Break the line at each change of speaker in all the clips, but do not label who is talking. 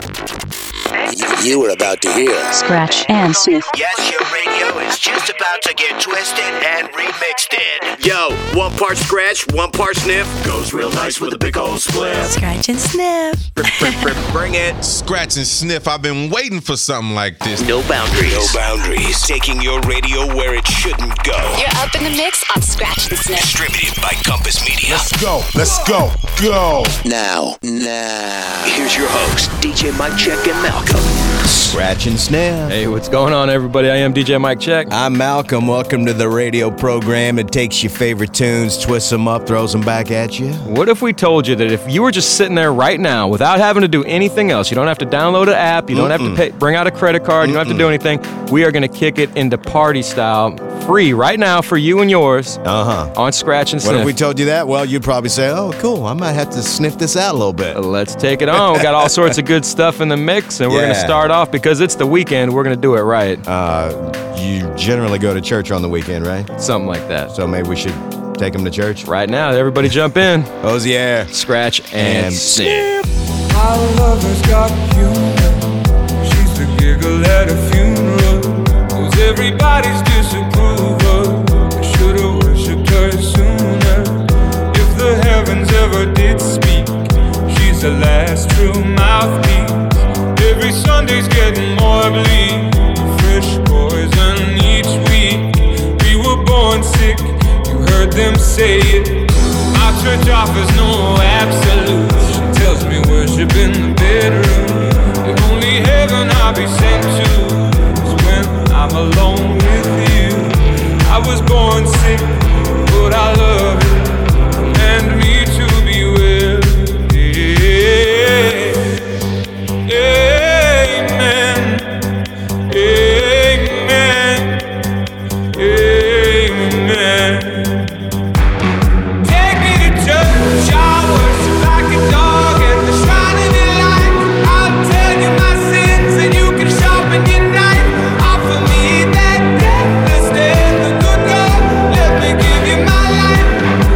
You are about to hear
Scratch and Sniff.
Yes, your radio is just about to get twisted and remixed in. Yo, one part scratch, one part sniff. Goes real nice with a big old split.
Scratch and Sniff.
Bring it.
Scratch and Sniff. I've been waiting for something like this.
No boundaries. No boundaries. Taking your radio where it shouldn't go.
You're up in the mix on Scratch and Sniff.
Distributed by Compass Media.
Let's go. Let's go. Go.
Now. Here's your host, DJ Mike Check and Malcolm.
Scratch and Sniff.
Hey, what's going on, everybody? I am DJ Mike Check.
I'm Malcolm. Welcome to the radio program. It takes your favorite tunes, twists them up, throws them back at you.
What if we told you that if you were just sitting there right now without having to do anything else, you don't have to download an app, you don't have to bring out a credit card, you don't have to do anything, we are going to kick it into party style, free right now for you and yours on Scratch and Sniff.
What if we told you that? Well, you'd probably say, oh, cool, I might have to sniff this out a little bit.
Let's take it on. We got all sorts of good stuff in the mix, and we're going to start off because it's the weekend. We're going to do it right.
You generally go to church on the weekend, right?
Something like that.
So maybe we should take them to church?
Right now, everybody jump in.
Hosier.
Scratch and Sniff.
My lover's got humor. She's the giggle at a funeral. Knows everybody's disapproval. I should've worshipped her sooner. If the heavens ever did speak, she's the last true mouthpiece. Every Sunday's getting more bleak. Fresh poison each week. We were born sick, you heard them say it. My church offers no absolutes. She tells me worship in the bedroom. The only heaven I'll be sent to is when I'm alone with you. I was born sick, but I love it. Command me to be well. Amen. Amen. Amen. Take me to church, I worship like a dog at the shrine of your light. I'll tell you my sins and you can sharpen your knife. Offer me that deathless death, the good God, let me give you my life.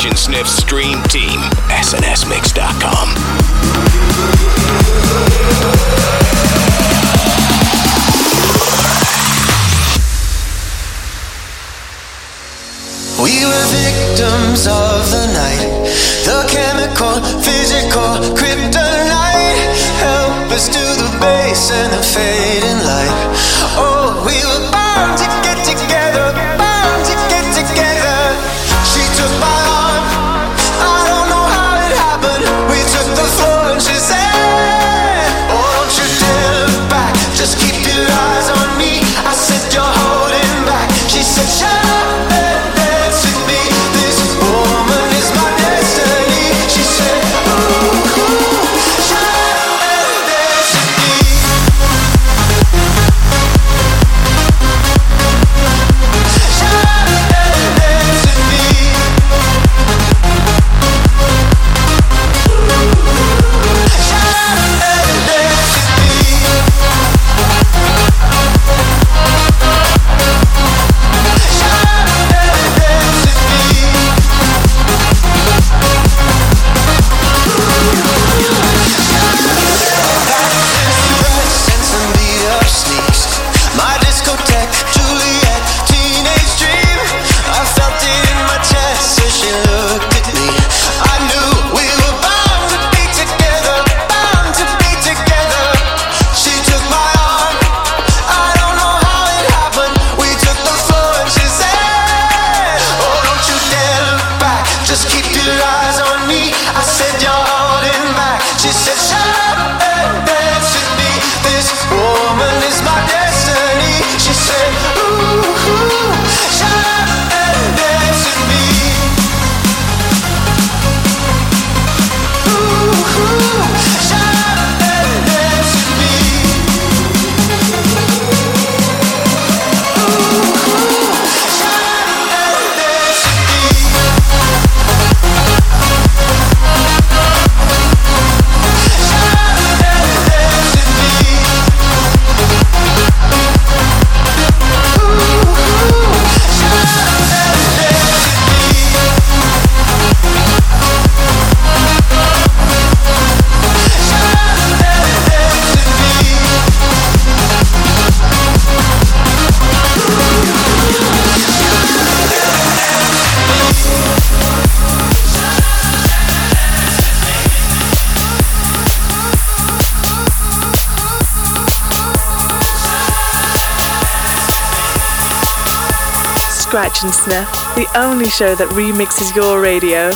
Scratch and Sniff Stream Team. SNSMix.com.
We were victims of the night, the chemical, physical, kryptonite. Help us to the base and the fading light. Oh, we were bound to get together, bound to get together. She took my arm, I don't know how it happened. We took the floor and she said, oh, don't you dare look back, just keep your eyes on me. I said, you're holding back. She said, shut up.
Scratch and Sniff, the only show that remixes your radio.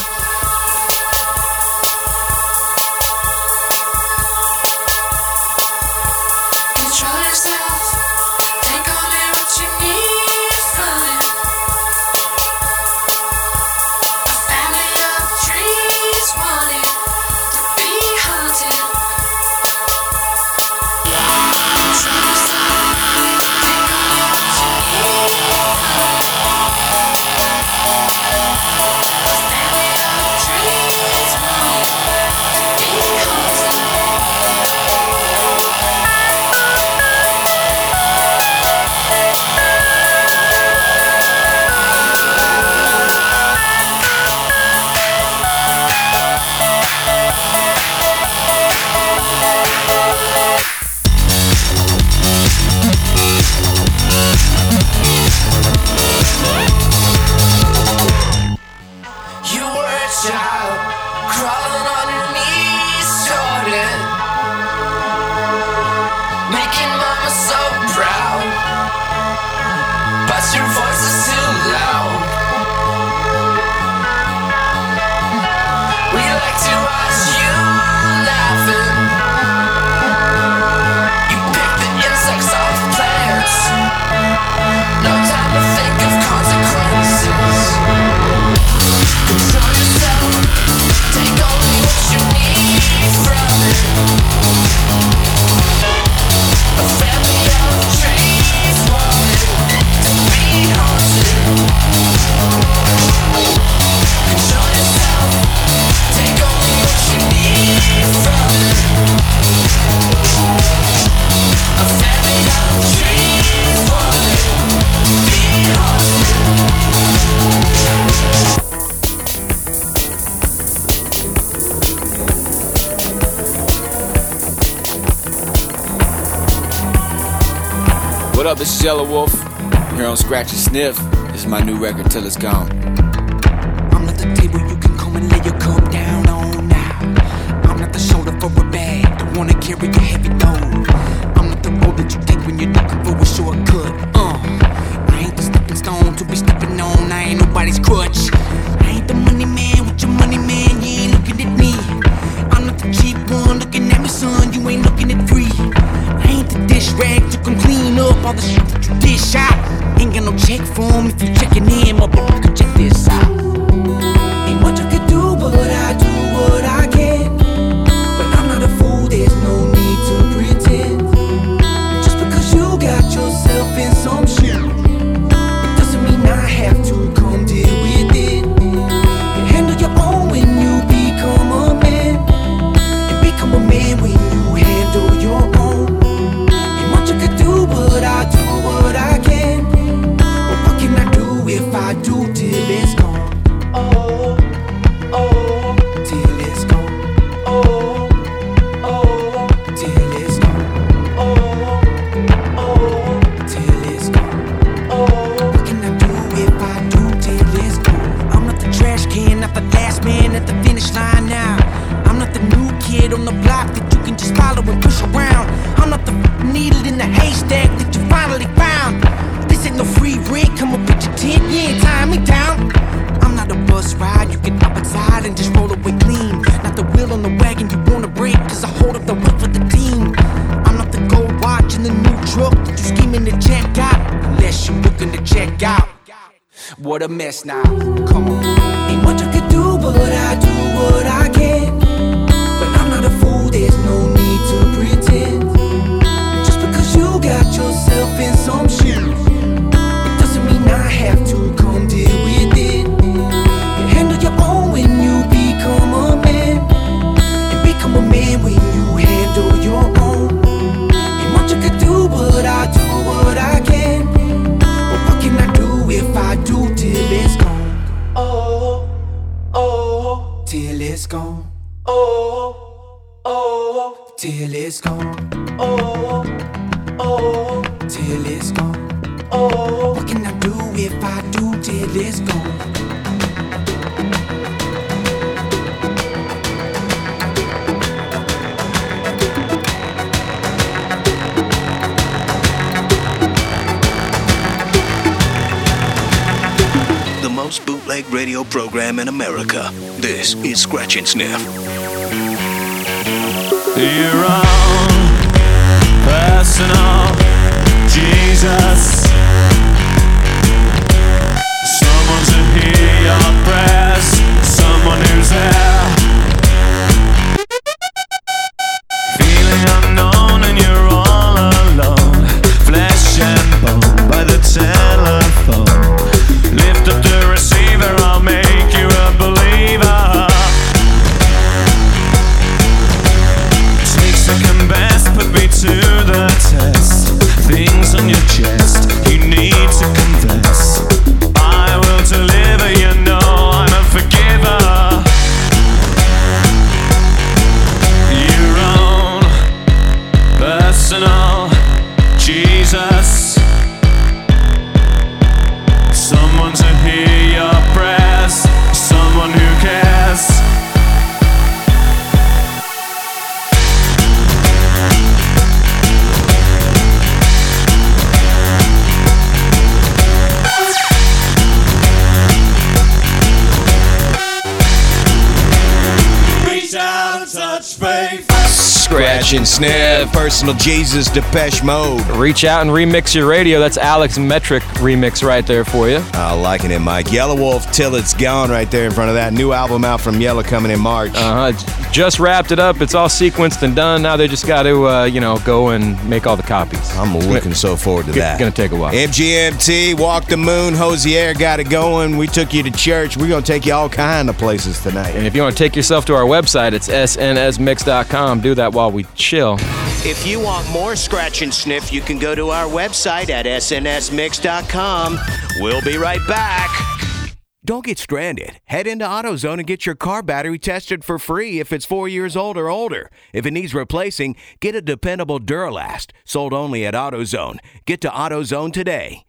What up, this is Yellow Wolf. Here on Scratch and Sniff. This is my new record, Till It's Gone.
I'm not the table you can come and lay your cup down on now. I'm not the shoulder for a bag, don't wanna carry a heavy load. I'm not the road that you take when you're looking for a shortcut. I ain't the stepping stone to be stepping on, I ain't nobody's crutch. I ain't the money man with your money man, you ain't looking at me. I'm not the cheap one looking at me, son, you ain't looking at free. I ain't the dish rag to come clean up all the shit that you dish out. Ain't got no check for him if you checking in, motherfucker, check this out. Ain't much I could do, but I do what I can. But I'm not a fool, there's no need to pretend. Just because you got yourself in some shit, it doesn't mean I have to come deal with it. You handle your own when you become a man, and become a man when you handle your own. Ain't much I could do, but I do what I can. But what can I do if I do till it's gone? Oh, oh, till it's gone. Oh, oh, till it's gone. Oh, oh, till it's gone. Oh, what can I do if I do till it's gone? I'm not the trash can, not the last man at the finish line now. I'm not the new kid on the block that you can just follow and push around. I'm not the needle in the haystack that you finally found. This ain't no free rent, come up with your tent, you ain't tying me down. I'm not a bus ride, you can hop inside and just roll away clean. Not the wheel on the wagon you wanna break, cause I hold up the whip for the team. I'm not the gold watch in the new truck that you scheming to check out. Unless you're looking to check out. What a mess now, come on. Ain't much I could do, but I do what I can. But I'm not a fool, there's no need to pretend. Just because you got yourself in some shit, it doesn't mean I have to come deal with it. You handle your own when you become a man, and become a man when you handle your own. Ain't much I could do, but I do what I can. But what can I do if I do till it's gone? Oh, oh, till it's gone. Oh, oh, till it's gone. Oh, oh, till it's gone. Oh, what can I do if I do till it's gone?
The most bootleg radio program in America. This is Scratch and Sniff.
You're on personal Jesus. Someone to hear your prayers, someone who's there. Feeling unknown and you're all alone. Flesh and bone by the telephone. Lift up the receiver, I'll make you a believer. Take second best, put me to the test. Things on your chest, you need to confess. I will deliver, you know I'm a forgiver. Your own personal Jesus. Someone to hear your prayers, someone who cares. Reach out and touch faith.
Scratch and Sniff, Personal Jesus, Depeche Mode.
Reach out and remix your radio. That's Alex Metric remix right there for you.
Liking it, Mike. Yellow Wolf, Till It's Gone right there in front of that. New album out from Yellow coming in March.
Just wrapped it up. It's all sequenced and done. Now they just got to, go and make all the copies.
I'm looking so forward to that.
It's going to take a while.
MGMT, Walk the Moon, Hosier got it going. We took you to church. We're going to take you all kind of places tonight.
And if you want to take yourself to our website, it's snsmix.com. Do that while we chill.
If you want more Scratch and Sniff, you can go to our website at snsmix.com. We'll be right back.
Don't get stranded. Head into AutoZone and get your car battery tested for free if it's 4 years old or older. If it needs replacing, get a dependable Duralast, sold only at AutoZone. Get to AutoZone today.